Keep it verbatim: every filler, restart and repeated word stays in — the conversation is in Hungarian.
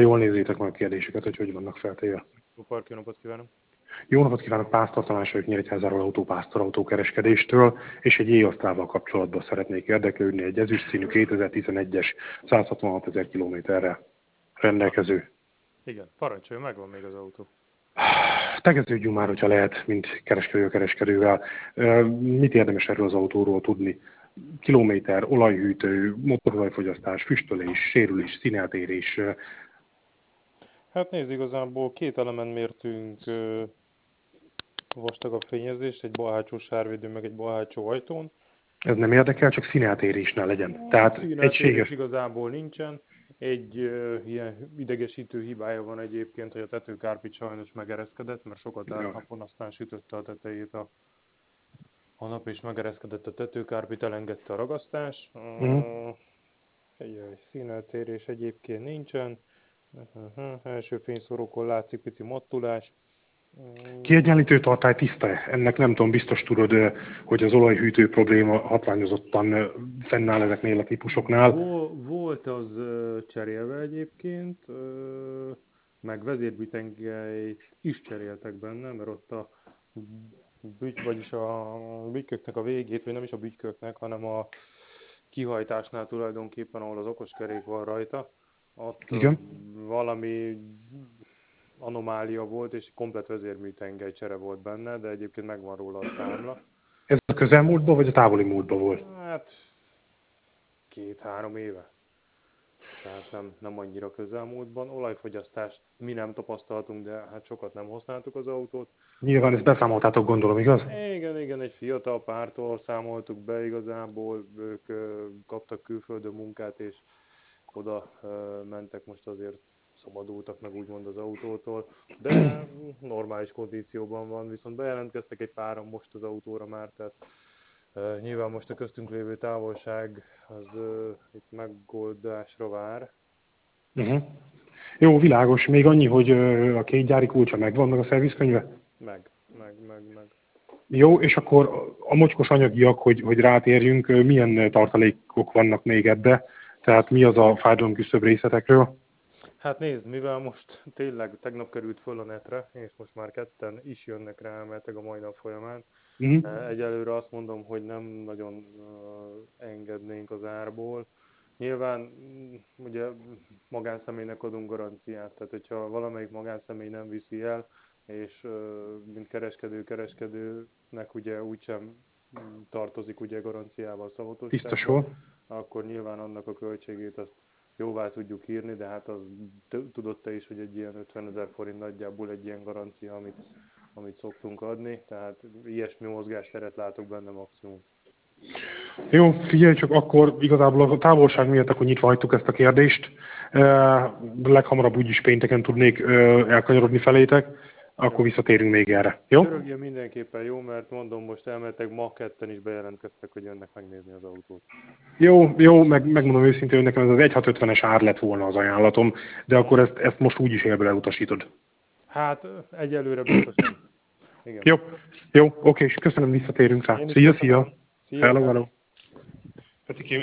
jól nézzétek meg a kérdéseket, hogy hogy vannak feltéve. Park, jó napot kívánok! Jó napot kívánok, Pásztor Tamás vagyok Nyíregyházáról, autópásztor autókereskedéstől, és egy e-osztával kapcsolatban szeretnék érdeklődni, egy ezüst színű kétezer-tizenegyes száz hatvanhat ezer kilométerre rendelkező. Igen, parancsoljon, megvan még az autó. Tegeződjünk már, hogyha lehet, mint kereskedő kereskedővel. Mit érdemes erről az autóról tudni? Kilométer, olajhűtő, motorolajfogyasztás, füstölés, sérülés, színeltérés. Hát nézd, igazából két elemen mértünk ö, vastagabb fényezést, egy balhátsó sárvédő, meg egy balhátsó ajtón. Ez nem érdekel, csak színeltérés ne legyen. Tehát Színeltérés egységes. igazából nincsen. Egy ö, ilyen idegesítő hibája van egyébként, hogy a tetőkárpit sajnos megereszkedett, mert sokat állt napon, aztán sütötte a tetejét a, a nap, és megereszkedett a tetőkárpit, elengedte a ragasztás. Mm. Figyelj, színeltérés egyébként nincsen. Uh-huh. Első fényszórókon látszik pici mottulás. Kiegyenlítő tartály tiszta. Ennek nem tudom, biztos tudod, hogy az olajhűtő probléma hatványozottan fennáll ezeknél a típusoknál. Volt az cserélve egyébként, meg vezérbűtengelyt is cseréltek benne, mert ott a büty, vagyis a bütyköknek a végét, vagy nem is a bütyköknek, hanem a kihajtásnál tulajdonképpen, ahol az okoskerék van rajta, ott Igen. valami anomália volt, és komplet vezérműtengely csere volt benne, de egyébként megvan róla a számla. Ez a közelmúltban, vagy a távoli múltban volt? Hát két-három éve. Tehát nem, nem annyira közelmúltban. Olajfogyasztást mi nem tapasztaltunk, de hát sokat nem használtuk az autót. Nyilván ezt beszámoltátok, gondolom, igaz? Igen, igen, egy fiatal pártól számoltuk be igazából, ők ö, kaptak külföldön munkát, és oda ö, mentek, most azért szabadultak meg úgymond az autótól, de normális kondícióban van, viszont bejelentkeztek egy páran most az autóra már, tehát uh, nyilván most a köztünk lévő távolság az uh, itt megoldásra vár. Uh-huh. Jó, világos. Még annyi, hogy uh, a két gyári kulcsa megvan, meg a szervizkönyve? Meg, meg, meg, meg. Jó, és akkor a mocskos anyagiak, hogy, hogy rátérjünk, milyen tartalékok vannak még ebbe? Tehát mi az a fájdalomküszöbb részletekről? Hát nézd, mivel most tényleg tegnap került föl a netre, és most már ketten is jönnek rá elméletileg a mai nap folyamán. Uh-huh. Egyelőre azt mondom, hogy nem nagyon uh, engednénk az árból. Nyilván ugye magánszemélynek adunk garanciát, tehát hogyha valamelyik magánszemély nem viszi el, és uh, mint kereskedő kereskedőnek ugye úgysem tartozik ugye garanciával, szavatossággal, akkor nyilván annak a költségét azt jóvá tudjuk írni, de hát az tudod te is, hogy egy ilyen ötvenezer forint nagyjából egy ilyen garancia, amit, amit szoktunk adni, tehát ilyesmi mozgásteret látok benne maximum. Jó, figyelj csak, akkor igazából a távolság miatt akkor nyitva hagytuk ezt a kérdést. Uh, leghamarabb úgyis pénteken tudnék uh, elkanyarodni felétek, akkor jó. Visszatérünk még erre. Jó? Csörögjön mindenképpen jó, mert mondom, most elmehetek, ma ketten is bejelentkeztek, hogy jönnek megnézni az autót. Jó, jó, meg, megmondom őszintén, hogy nekem ez az ezerhatszázötvenes ár lett volna az ajánlatom, de akkor ezt, ezt most úgyis élből elutasítod. Hát egyelőre biztos nem. Igen. Jó, jó, oké, és köszönöm, visszatérünk rá. Szia, szia! Szia! Hello, hello!